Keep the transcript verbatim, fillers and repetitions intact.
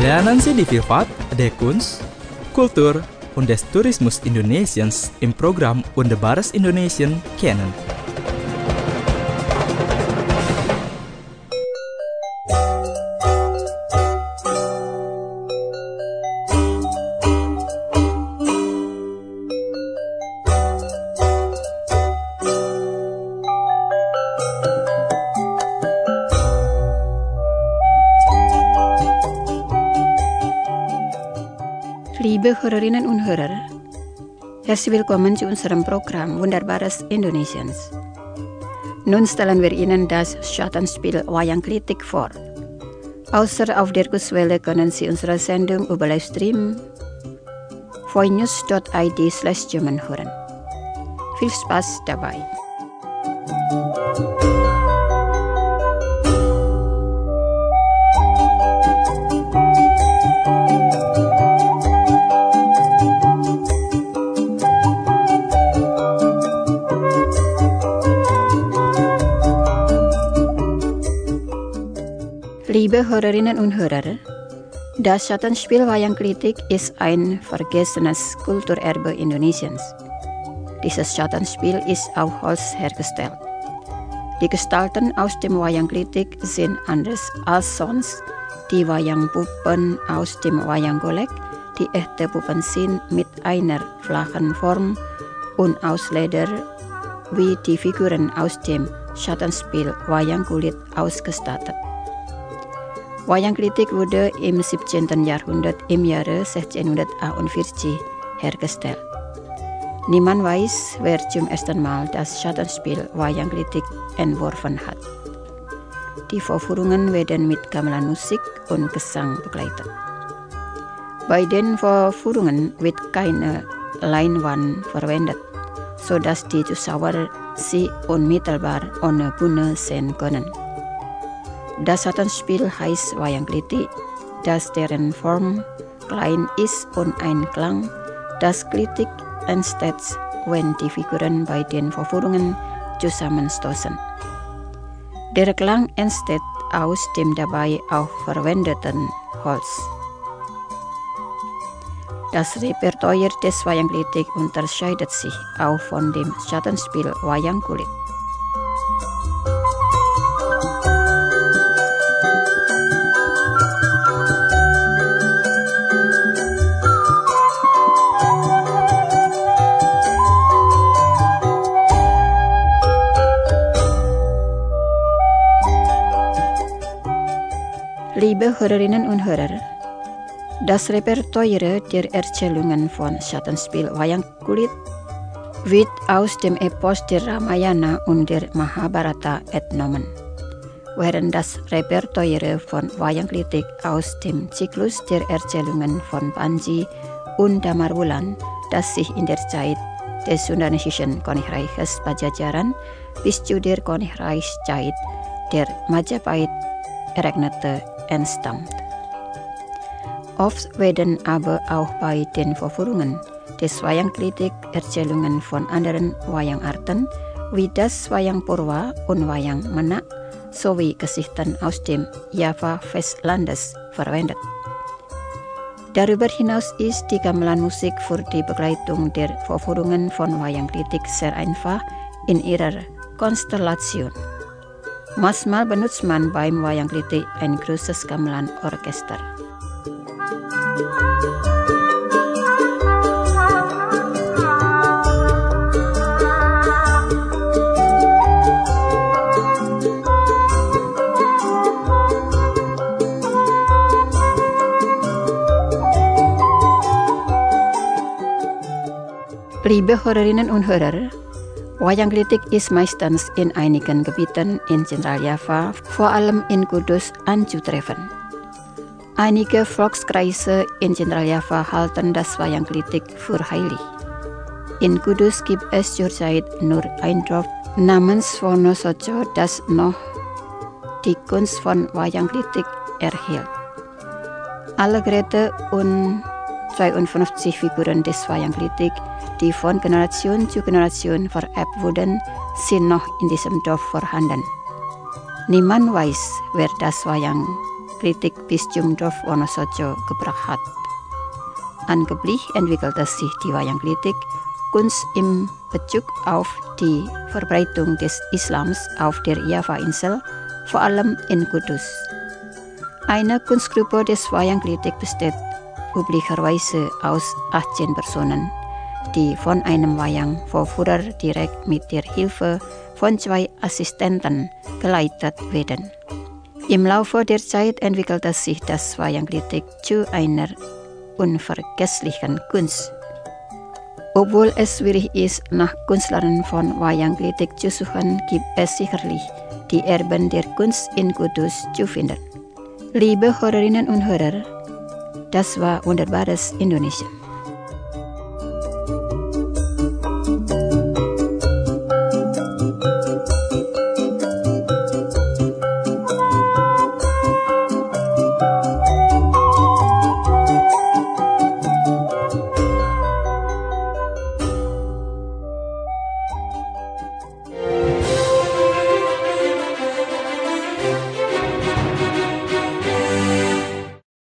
Lernen Sie die Vielfalt der Kunst, Kultur und des Tourismus Indonesiens im Programm Wunderbares Indonesien kennen. Liebe Hörerinnen und Hörer, herzlich willkommen zu unserem Programm Wunderbares Indonesiens. Nun stellen wir Ihnen das Schattenspiel Wayang Klitik vor. Außer auf der Kurswelle können Sie unsere Sendung über Livestream voinews punkt i d slash German hören. Viel Spaß dabei! Liebe Hörerinnen und Hörer, das Schattenspiel Wayang Klitik ist ein vergessenes Kulturerbe Indonesiens. Dieses Schattenspiel ist auf Holz hergestellt. Die Gestalten aus dem Wayang Klitik sind anders als sonst die Wayang-Puppen aus dem Wayang Golek, die echte Puppen sind mit einer flachen Form und aus Leder wie die Figuren aus dem Schattenspiel Wayang Kulit ausgestattet. Wayang Klitik wurde im siebzehnten Jahrhundert im Jahre sechzehnhundertachtundvierzig hergestellt. Niemand weiß, wer zum ersten Mal das Schattenspiel Wayang Klitik entworfen hat. Die Vorführungen werden mit Gamelan-Musik und Gesang begleitet. Bei den Vorführungen wird keine Leinwand verwendet, sodass die Zuschauer sie unmittelbar ohne Bühne sehen können. Das Schattenspiel heißt Wayang Klitik, das deren Form klein ist und ein Klang, das Klitik entsteht, wenn die Figuren bei den Vorführungen zusammenstoßen. Der Klang entsteht aus dem dabei auch verwendeten Holz. Das Repertoire des Wayang Klitik unterscheidet sich auch von dem Schattenspiel Wayang Kulit. Liebe Hörerinnen und Hörer, das Repertoire der Erzählungen von Schattenspiel Wayang Kulit wird aus dem Epos der Ramayana und der Mahabharata entnommen, während das Repertoire von Wayang Klitik aus dem Zyklus der Erzählungen von Panji und Damarwulan, das sich in der Zeit des sundanesischen Königreiches Pajajaran bis zu der Königreichszeit der Majapahit ereignete, entstammt. Oft werden aber auch bei den Vorführungen des Wayang Klitik Erzählungen von anderen Wayang-Arten wie das Wayang Purwa und Wayang Menak sowie Geschichten aus dem Java-Festlandes verwendet. Darüber hinaus ist die Gamelan-Musik für die Begleitung der Vorführungen von Wayang Klitik sehr einfach in ihrer Konstellation. Manchmal benutzt man beim Wayang Klitik ein großes Gamelan-Orchester. Liebe Hörerinnen und Hörer, Wayang Klitik ist meistens in einigen Gebieten in Zentraljava, vor allem in Kudus, anzutreffen. Einige Volkskreise in Zentraljava halten das Wayang Klitik für heilig. In Kudus gibt es zurzeit nur ein Dorf namens Wonosojo, das noch die Kunst von Wayang Klitik erhielt. Alle Geräte und zweiundfünfzig Figuren des Wayang Klitik, die von Generation zu Generation vererbt wurden, sind noch in diesem Dorf vorhanden. Niemand weiß, wer das Wayang Kritik Bistum Dorf Wonosojo gebracht hat. Angeblich entwickelte sich die Wayangkritik Kunst im Bezug auf die Verbreitung des Islams auf der Java-Insel, vor allem in Kudus. Eine Kunstgruppe des Wayangkritik besteht üblicherweise aus achtzehn Personen, die von einem Wayang-Vorführer direkt mit der Hilfe von zwei Assistenten geleitet werden. Im Laufe der Zeit entwickelte sich das Wayangkritik zu einer unvergesslichen Kunst. Obwohl es schwierig ist, nach Künstlern von Wayangkritik zu suchen, gibt es sicherlich die Erben der Kunst in Kudus zu finden. Liebe Hörerinnen und Hörer, das war Wunderbares Indonesia.